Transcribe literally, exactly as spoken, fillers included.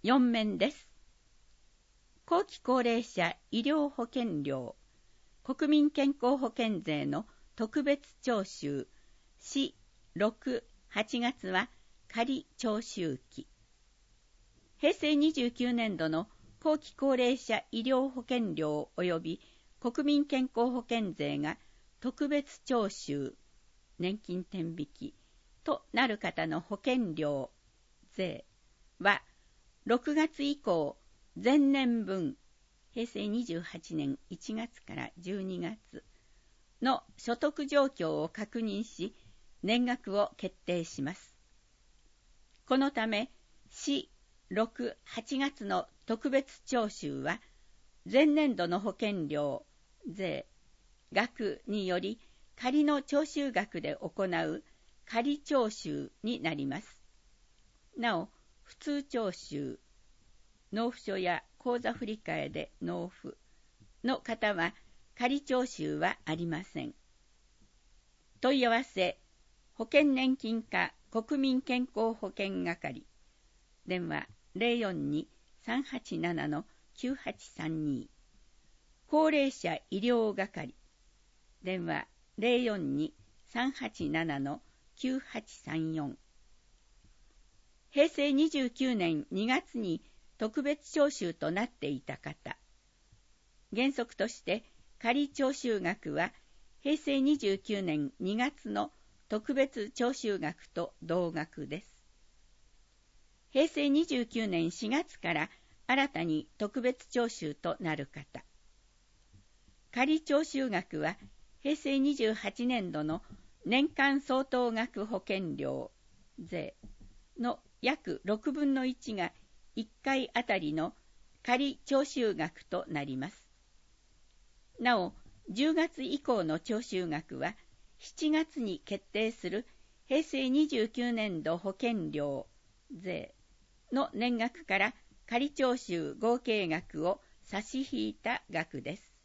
よん面です。後期高齢者医療保険料、国民健康保険税の特別徴収、しろく、はちがつは仮徴収期。平成にじゅうきゅうねんどの後期高齢者医療保険料及び国民健康保険税が特別徴収、年金天引きとなる方の保険料、税はろくがつ以降前年分、平成にじゅうはちねんいちがつからじゅうにがつの所得状況を確認し、年額を決定します。このため、しろく、はちがつの特別徴収は、前年度の保険料、税、額により仮の徴収額で行う仮徴収になります。なお、普通徴収、納付書や口座振替で納付の方は仮徴収はありません。問い合わせ、保険年金課国民健康保険係、電話 ゼロよんに さんはちなな きゅうはちさんに、高齢者医療係、電話 ゼロよんに さんはちなな きゅうはちさんよん。平成にじゅうきゅうねんにがつに特別徴収となっていた方、原則として仮徴収額は平成にじゅうきゅうねんにがつの特別徴収額と同額です。平成にじゅうきゅうねんしがつから新たに特別徴収となる方、仮徴収額は平成にじゅうはちねんどの年間相当額保険料、税の約ろくぶんのいちがいっかいあたりの仮徴収額となります。なお、じゅうがつ以降の徴収額はしちがつに決定する平成にじゅうきゅうねんど保険料、税の年額から仮徴収合計額を差し引いた額です。